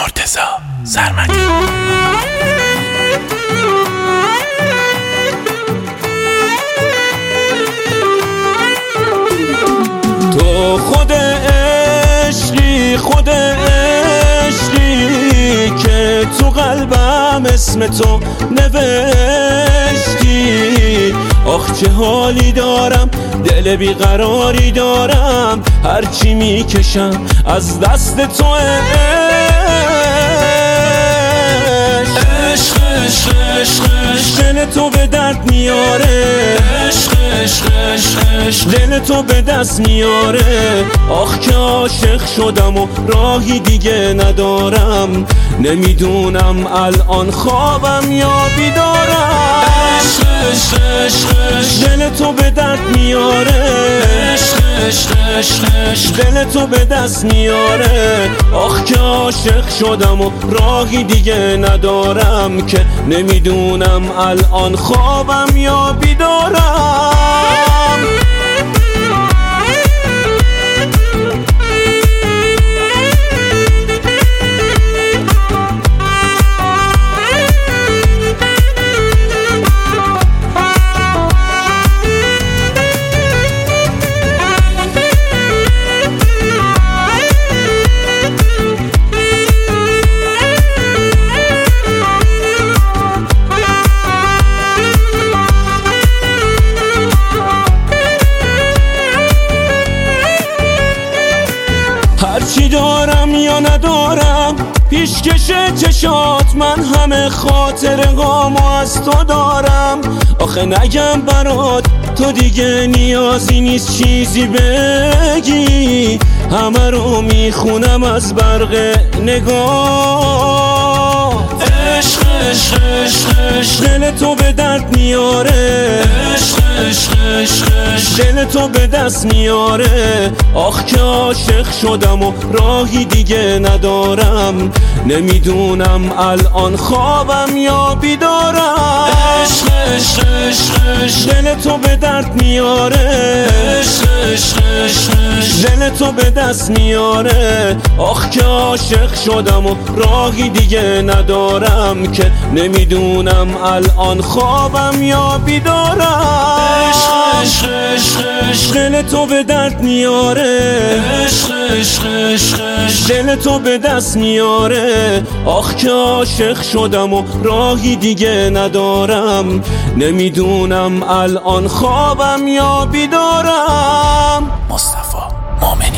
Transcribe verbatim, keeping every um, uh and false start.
مرتضی سرمدی. تو خود عشقی، خود عشقی که تو قلبم اسم تو نوشتی. آخ چه حالی دارم، دل بیقراری دارم، هرچی میکشم از دست تو عشق. عشق عشق عشق دل تو به درد میاره، عشق عشق عشق دل تو به دست میاره. آخ که عاشق شدم و راهی دیگه ندارم، نمیدونم الان خوابم یا بیدارم. عشق عشق عشق دل تو به درد میاره، عشق عشق عشق دل تو به دست میاره. آخ که عاشق شدم و راهی دیگه ندارم، که نمیدونم الان خوابم یا بیدارم. هرچی دارم یا ندارم پیشکش چشات، من همه خاطرهامو از تو دارم. آخه نگم برات تو دیگه نیازی نیست چیزی بگی، همه رو میخونم از برق نگاه. عشق عشق عشق دل تو به درد میاره، عشق عشق عشق دل تو به دست میاره. آخ که عاشق شدم و راهی دیگه ندارم، نمیدونم الان خوابم یا بیدارم. عشق عشق عشق دل تو به درد میاره، عشق عشق عشق دل تو به دست میاره. آخ که عاشق شدم و راهی دیگه ندارم، که نمیدونم الان خوابم یا بیدارم. عشق عشق عشق دل تو به درد میاره، عشق عشق عشق دل تو به دست میاره. آخ که عاشق شدم و راهی دیگه ندارم، نمیدونم الان خوابم یا بیدارم. مصطفی مومنی.